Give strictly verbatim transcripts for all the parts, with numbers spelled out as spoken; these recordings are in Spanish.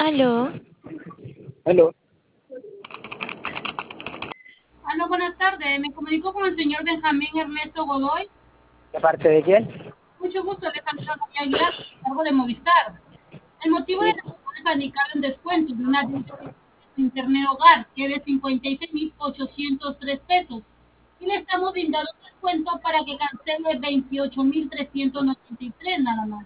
Aló. Aló. Aló, buenas tardes. Me comunico con el señor Benjamín Ernesto Godoy. ¿De parte de quién? Mucho gusto, le saluda María Aguilar, cargo de Movistar. El motivo de Sí. la llamada es indicar un descuento de una deuda de internet hogar que es de cincuenta y seis mil ochocientos tres pesos. Y le estamos brindando un descuento para que cancele veintiocho mil trescientos noventa y tres nada más.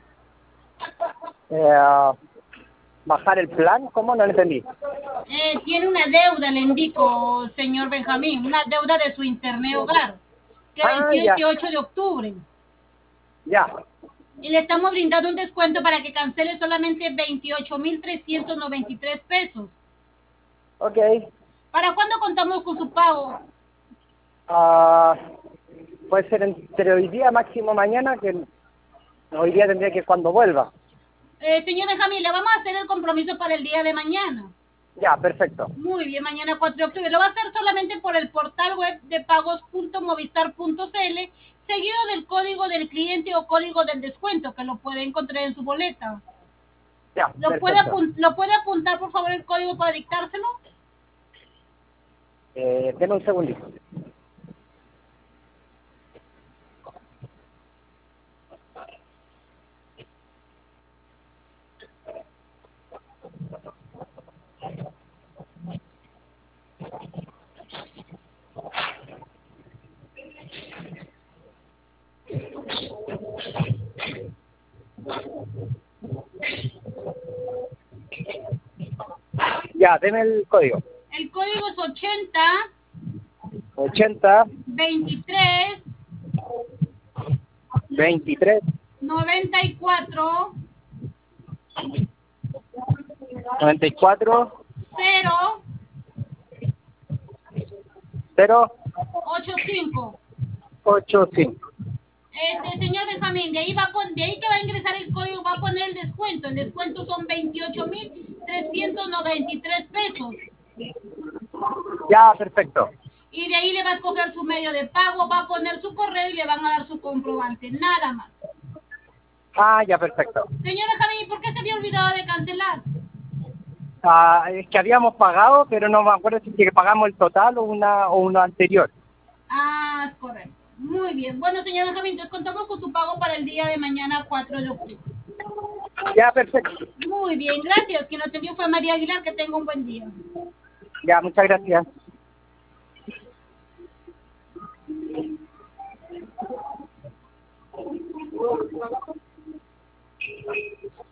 Eh, ¿Bajar el plan? ¿Cómo? No lo entendí. Eh, tiene una deuda, le indico, señor Benjamín, una deuda de su internet hogar que Ah, venció el ya, dieciocho de octubre. ya. Y le estamos brindando un descuento para que cancele solamente veintiocho mil trescientos noventa y tres pesos. Ok. ¿Para cuándo contamos con su pago? Ah, puede ser entre hoy día, máximo mañana, que hoy día tendría que cuando vuelva. Eh, señor Benjamín, le vamos a hacer el compromiso para el día de mañana. Ya, perfecto. Muy bien, mañana cuatro de octubre. Lo va a hacer solamente por el portal web de pagos punto movistar punto cl, seguido del código del cliente o código del descuento, que lo puede encontrar en su boleta. Ya, ¿Lo puede, perfecto. apun- ¿Lo puede apuntar, por favor, el código para dictárselo? Eh, deme un segundito. Ya, deme el código. El código es ochenta ochenta, veintitrés veintitrés, noventa y cuatro noventa y cuatro, cero cero, ochenta y cinco. ocho, cinco. Este señor Benjamín, de ahí va a pon- de ahí que va a ingresar el código, va a poner el descuento. El descuento son veintiocho mil trescientos noventa y tres pesos. Ya, perfecto. Y de ahí le va a escoger su medio de pago, va a poner su correo y le van a dar su comprobante. Nada más. Ah, ya, perfecto. Señor Benjamín, ¿por qué se había olvidado de cancelar? Ah, es que habíamos pagado, pero no me acuerdo si es que pagamos el total o una o una anterior. Ah, es correcto. Muy bien. Bueno, señor Benjamín, entonces contamos con su pago para el día de mañana cuatro de octubre. Ya, perfecto. Muy bien, gracias. Quien lo atendió fue María Aguilar. Que tenga un buen día. Ya, muchas gracias.